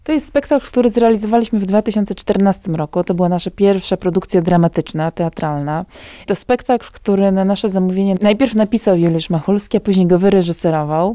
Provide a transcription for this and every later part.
To jest spektakl, który zrealizowaliśmy w 2014 roku. To była nasza pierwsza produkcja dramatyczna, teatralna. To spektakl, który na nasze zamówienie najpierw napisał Juliusz Machulski, a później go wyreżyserował.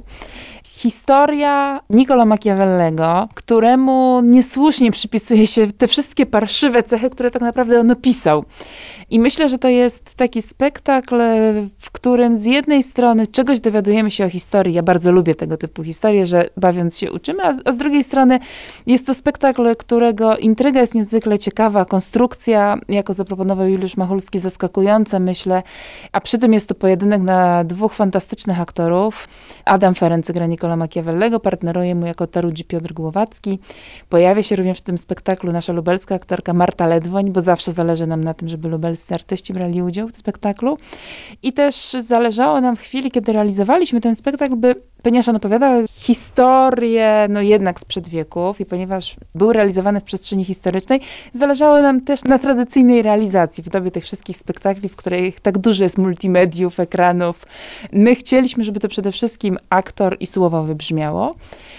Historia Niccolò Machiavellego, któremu niesłusznie przypisuje się te wszystkie parszywe cechy, które tak naprawdę on opisał. I myślę, że to jest taki spektakl, w którym z jednej strony czegoś dowiadujemy się o historii. Ja bardzo lubię tego typu historie, że bawiąc się uczymy, a z drugiej strony jest to spektakl, którego intryga jest niezwykle ciekawa, konstrukcja, jako zaproponował Juliusz Machulski, zaskakująca, myślę, a przy tym jest to pojedynek na dwóch fantastycznych aktorów. Adam Ferenc gra Niccolò Machiavellego, partneruje mu jako Tarudzi Piotr Głowacki. Pojawia się również w tym spektaklu nasza lubelska aktorka Marta Ledwoń, bo zawsze zależy nam na tym, żeby lubelscy artyści brali udział w tym spektaklu. I też zależało nam w chwili, kiedy realizowaliśmy ten spektakl, ponieważ on opowiadał historię, jednak sprzed wieków i ponieważ był realizowany w przestrzeni historycznej, zależało nam też na tradycyjnej realizacji w dobie tych wszystkich spektakli, w których tak dużo jest multimediów, ekranów. My chcieliśmy, żeby to przede wszystkim aktor i słowo wybrzmiało.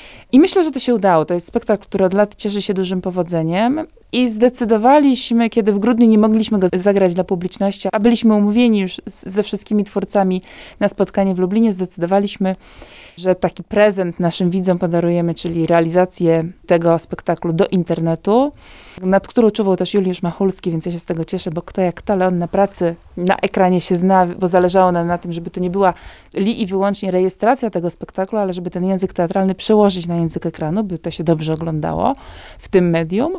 I myślę, że to się udało. To jest spektakl, który od lat cieszy się dużym powodzeniem i zdecydowaliśmy, kiedy w grudniu nie mogliśmy go zagrać dla publiczności, a byliśmy umówieni już ze wszystkimi twórcami na spotkanie w Lublinie, zdecydowaliśmy, że taki prezent naszym widzom podarujemy, czyli realizację tego spektaklu do internetu, nad którą czuwał też Juliusz Machulski, więc ja się z tego cieszę, bo kto jak kto, ale on na pracy, na ekranie się zna, bo zależało nam na tym, żeby to nie była li i wyłącznie rejestracja tego spektaklu, ale żeby ten język teatralny przełożyć na język ekranu, by to się dobrze oglądało w tym medium.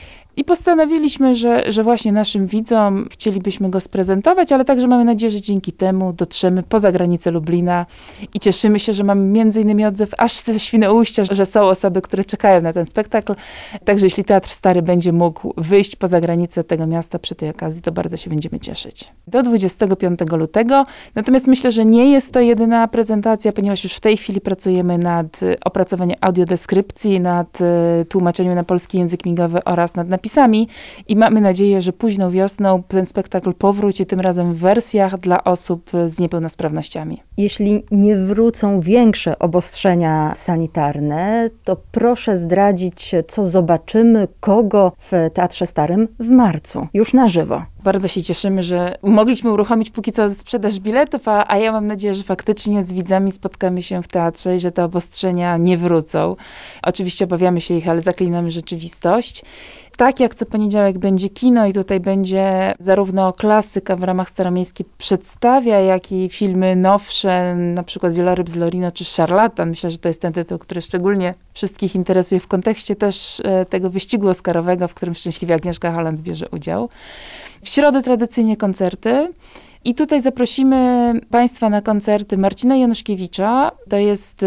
I postanowiliśmy, że właśnie naszym widzom chcielibyśmy go sprezentować, ale także mamy nadzieję, że dzięki temu dotrzemy poza granicę Lublina i cieszymy się, że mamy między innymi odzew aż ze Świnoujścia, że są osoby, które czekają na ten spektakl. Także jeśli Teatr Stary będzie mógł wyjść poza granicę tego miasta przy tej okazji, to bardzo się będziemy cieszyć. Do 25 lutego. Natomiast myślę, że nie jest to jedyna prezentacja, ponieważ już w tej chwili pracujemy nad opracowaniem audiodeskrypcji, nad tłumaczeniem na polski język migowy oraz nad napisami i mamy nadzieję, że późną wiosną ten spektakl powróci, tym razem w wersjach dla osób z niepełnosprawnościami. Jeśli nie wrócą większe obostrzenia sanitarne, to proszę zdradzić, co zobaczymy, kogo w Teatrze Starym w marcu, już na żywo. Bardzo się cieszymy, że mogliśmy uruchomić póki co sprzedaż biletów, a ja mam nadzieję, że faktycznie z widzami spotkamy się w teatrze i że te obostrzenia nie wrócą. Oczywiście obawiamy się ich, ale zaklinamy rzeczywistość. Tak jak co poniedziałek będzie kino i tutaj będzie zarówno klasyka w ramach staromiejskiej przedstawia, jak i filmy nowsze, na przykład Wieloryb z Lorino czy Szarlatan. Myślę, że to jest ten tytuł, który szczególnie wszystkich interesuje w kontekście też tego wyścigu oscarowego, w którym szczęśliwie Agnieszka Holland bierze udział. W środę tradycyjnie koncerty. I tutaj zaprosimy Państwa na koncerty Marcina Januszkiewicza. To jest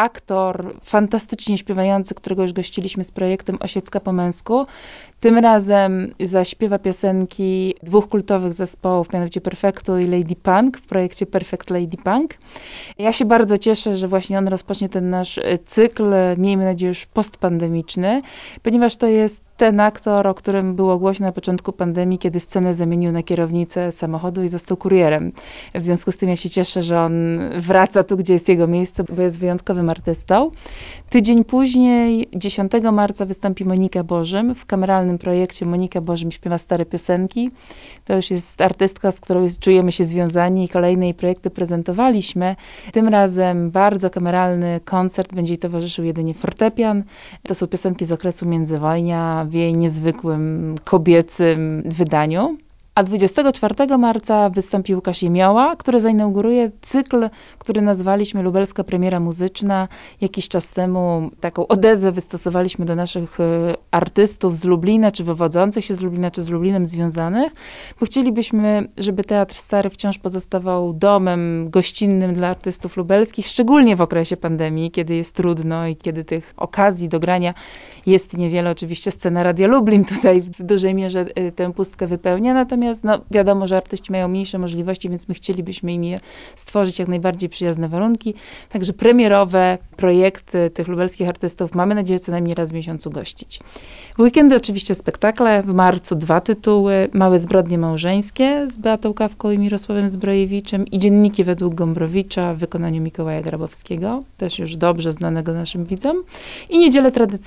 aktor fantastycznie śpiewający, którego już gościliśmy z projektem Osiecka po męsku. Tym razem zaśpiewa piosenki dwóch kultowych zespołów, mianowicie Perfectu i Lady Punk w projekcie Perfect Lady Punk. Ja się bardzo cieszę, że właśnie on rozpocznie ten nasz cykl, miejmy nadzieję już postpandemiczny, ponieważ to jest ten aktor, o którym było głośno na początku pandemii, kiedy scenę zamienił na kierownicę samochodu i został kurierem. W związku z tym ja się cieszę, że on wraca tu, gdzie jest jego miejsce, bo jest wyjątkowym artystą. Tydzień później, 10 marca, wystąpi Monika Bożym w kameralnym projekcie Monika Bożym śpiewa stare piosenki. To już jest artystka, z którą czujemy się związani i kolejne jej projekty prezentowaliśmy. Tym razem bardzo kameralny koncert, będzie jej towarzyszył jedynie fortepian. To są piosenki z okresu międzywojnia w jej niezwykłym kobiecym wydaniu. A 24 marca wystąpi Łukasz Jemioła, który zainauguruje cykl, który nazwaliśmy Lubelska Premiera Muzyczna. Jakiś czas temu taką odezwę wystosowaliśmy do naszych artystów z Lublina, czy wywodzących się z Lublina, czy z Lublinem związanych, bo chcielibyśmy, żeby Teatr Stary wciąż pozostawał domem gościnnym dla artystów lubelskich, szczególnie w okresie pandemii, kiedy jest trudno i kiedy tych okazji do grania jest niewiele. Oczywiście scena Radia Lublin tutaj w dużej mierze tę pustkę wypełnia, natomiast wiadomo, że artyści mają mniejsze możliwości, więc my chcielibyśmy im je stworzyć jak najbardziej przyjazne warunki. Także premierowe projekty tych lubelskich artystów mamy nadzieję co najmniej raz w miesiącu gościć. W weekendy oczywiście spektakle, w marcu 2 tytuły, Małe zbrodnie małżeńskie z Beatą Kawką i Mirosławem Zbrojewiczem i Dzienniki według Gombrowicza w wykonaniu Mikołaja Grabowskiego, też już dobrze znanego naszym widzom. I niedzielę tradycyjnie dla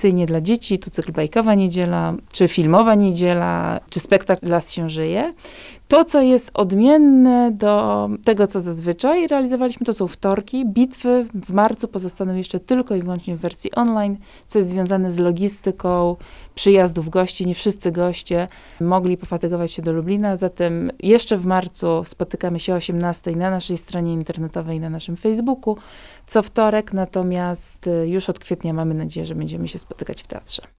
dzieci, tu cykl Bajkowa Niedziela, czy Filmowa Niedziela, czy spektakl Las się żyje. To, co jest odmienne do tego, co zazwyczaj realizowaliśmy, to są wtorki. Bitwy w marcu pozostaną jeszcze tylko i wyłącznie w wersji online, co jest związane z logistyką przyjazdów gości. Nie wszyscy goście mogli pofatygować się do Lublina, zatem jeszcze w marcu spotykamy się o 18:00 na naszej stronie internetowej, na naszym Facebooku, co wtorek, natomiast już od kwietnia mamy nadzieję, że będziemy się spotykać w teatrze.